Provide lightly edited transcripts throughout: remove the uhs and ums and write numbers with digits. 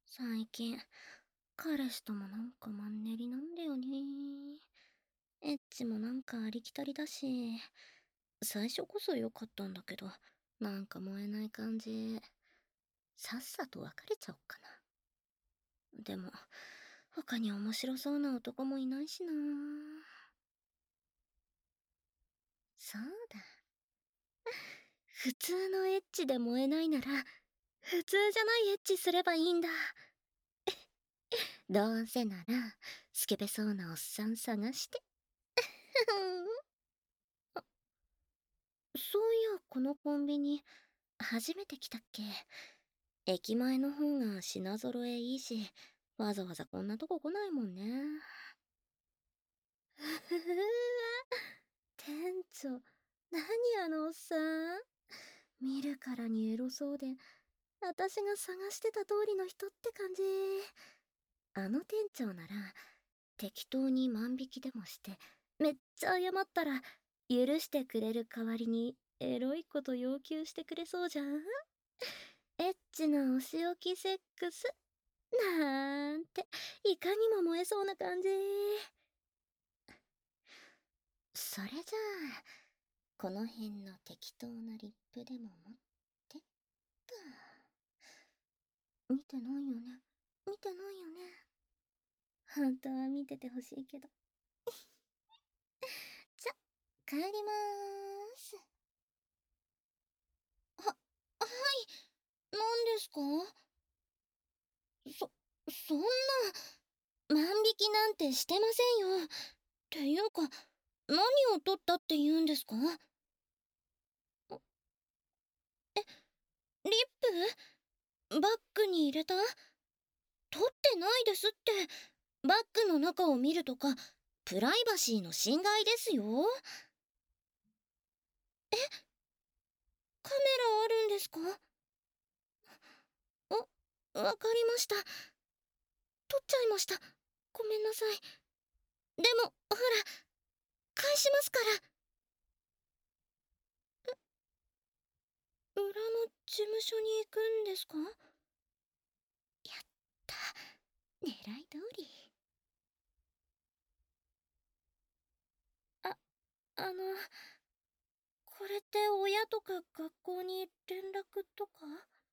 最近、彼氏ともなんかマンネリなんだよね。エッチもなんかありきたりだし、最初こそ良かったんだけど、なんか燃えない感じ。さっさと別れちゃおっかな。でも、他に面白そうな男もいないしな。そうだ。普通のエッチで燃えないなら、普通じゃないエッチすればいいんだ。どうせなら、スケベそうなおっさん探して。そういや、このコンビニ、初めて来たっけ？駅前の方が品揃えいいし、わざわざこんなとこ来ないもんね。ふふふわ、店長、何あのおっさん。見るからにエロそうで、私が探してた通りの人って感じ。あの店長なら、適当に万引きでもして、めっちゃ謝ったら、許してくれる代わりに、エロいこと要求してくれそうじゃん。エッチなお仕置きセックスなんて、いかにも燃えそうな感じ。それじゃあ、この辺の適当なリップでも持ってっと。見てないよね。見てないよね。本当は見ててほしいけど。じゃ、帰りまーす。は、はい。何ですか？そ、そんな、万引きなんてしてませんよ。っていうか、何を取ったって言うんですか？リップバッグに入れた？取ってないですって。バッグの中を見るとか、プライバシーの侵害ですよ。カメラあるんですか？わかりました。取っちゃいました。ごめんなさい。でも、ほら、返しますから。裏の事務所に行くんですか？やった。狙い通り。あ、あの、これって親とか学校に連絡とか？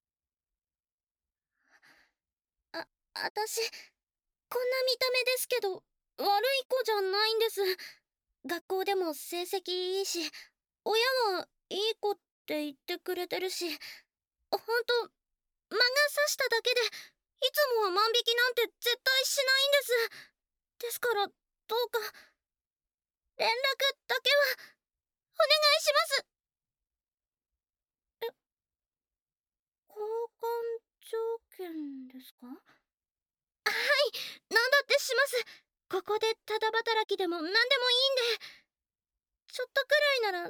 私、こんな見た目ですけど、悪い子じゃないんです。学校でも成績いいし、親はいい子って言ってくれてるし、ほんと、魔が差しただけで、いつもは万引きなんて絶対しないんです。ですから、どうか、連絡だけは、お願いします。え、交換条件ですか？はい、なんだってします。ここでただ働きでも何でもいいんで。ちょっとくらいなら、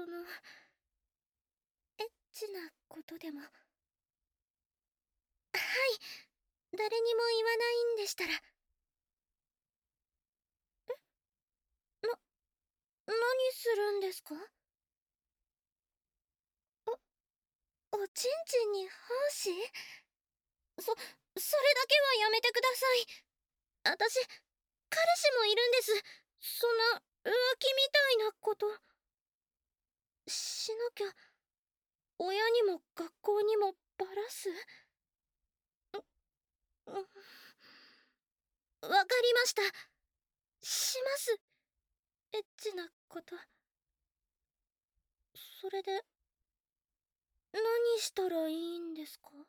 エッチなことでも。はい、誰にも言わないんでしたら。な、何するんですか？おちんちんに胞子？それだけはやめてください。私、彼氏もいるんです。そんな、浮気みたいなこと、しなきゃ、親にも学校にもバラす？うん、わかりました。します。エッチなこと。それで、何したらいいんですか？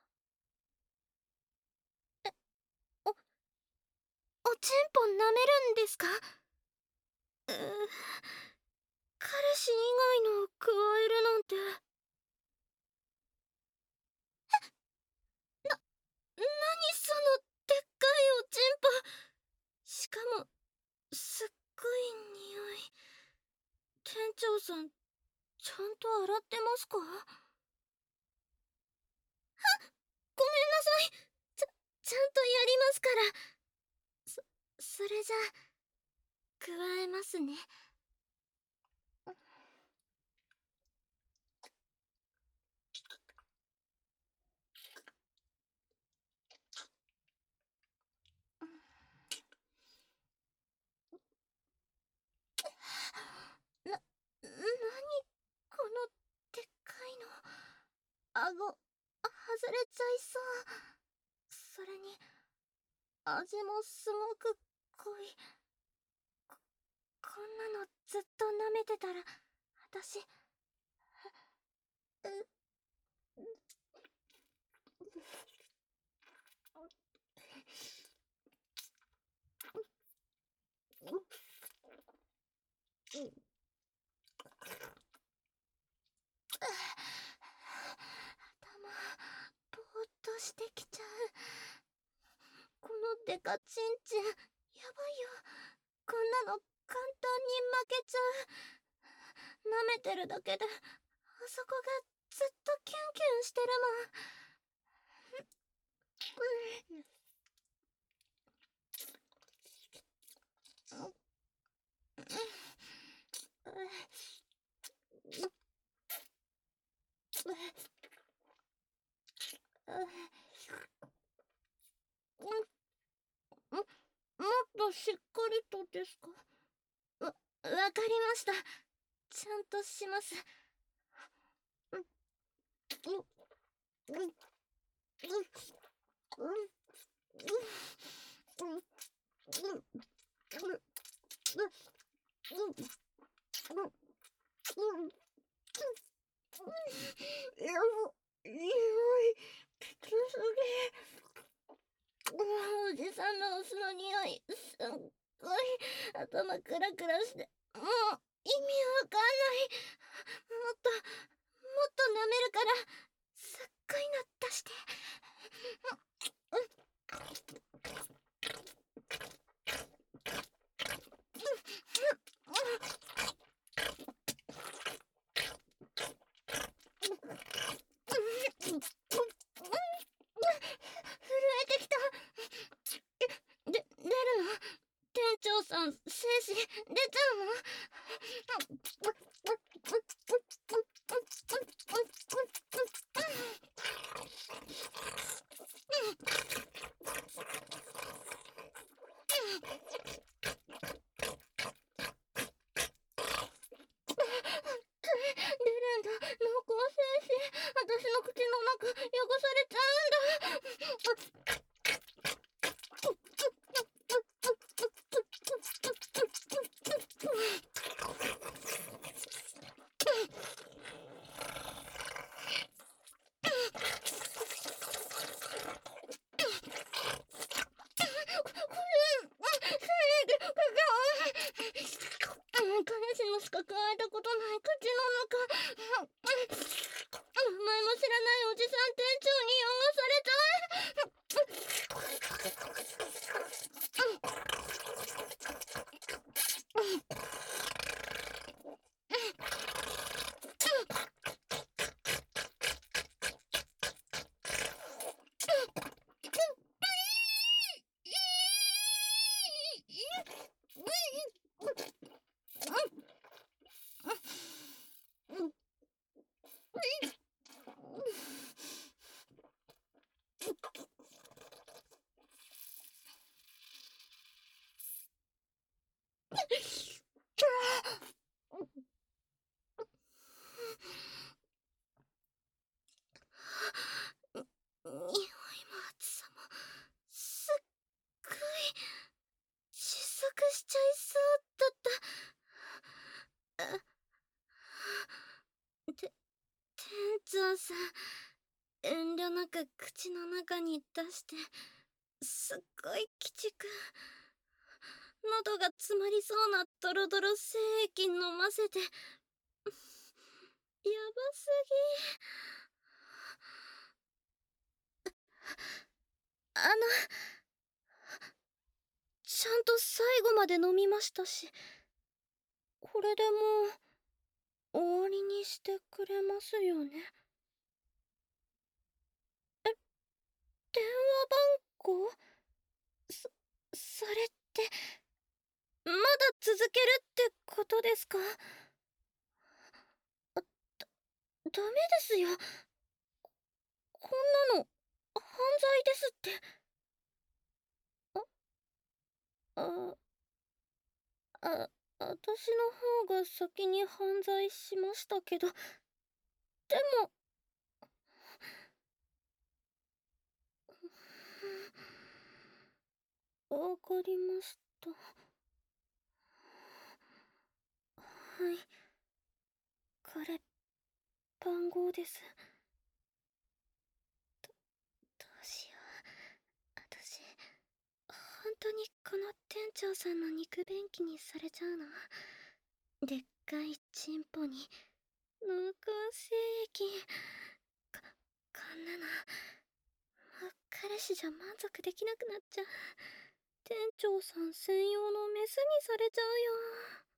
お、おちんぽ舐めるんですか？彼氏以外のを加えるなんて。何そのでっかいおちんぽ。しかも、すっごい匂い。店長さん、ちゃんと洗ってますか？ごめんなさい。ちゃんとやりますから。そ、それじゃあ、加えますね。 顎、外れちゃいそう。それに、味もすごく濃い。こんなのずっと舐めてたら、私、頭、ぼーっとしてきちゃう。このデカチンチン、やばいよ。こんなの簡単に負けちゃう。舐めてるだけで、あそこがずっとキュンキュンしてるもん。もっとしっかりとですか？わかりました。ちゃんとします。おじさんの酢の匂い、すっごい頭クラクラして、もう意味わかんない。もっと、もっと舐めるから、すっごいの出して。震えてきた。出るの？店長さん、精子、出ちゃうの？出るんだ、濃厚精子。私の口の中、汚されちゃうんだ。彼氏のしか加えたことない口の中。名前も知らないおじさん店長に汚されちゃう。匂いも暑さもすっごい窒息しちゃいそうだった。店長さん、遠慮なく口の中に出して、すっごい鬼畜。喉が詰まりそうなドロドロ精液飲ませて、やばすぎ。ちゃんと最後まで飲みましたし、これでもう終わりにしてくれますよね？電話番号？それって、まだ続けるってことですか？ダメですよ。こんなの、犯罪ですって。あ、あ、私の方が先に犯罪しましたけど、でも、 わかりました。はい。これ、番号です。どうしよう。私、本当にこの店長さんの肉便器にされちゃうの？でっかいチンポに、濃厚精液。こ、こんなの、もう彼氏じゃ満足できなくなっちゃう。店長さん専用のメスにされちゃうよ。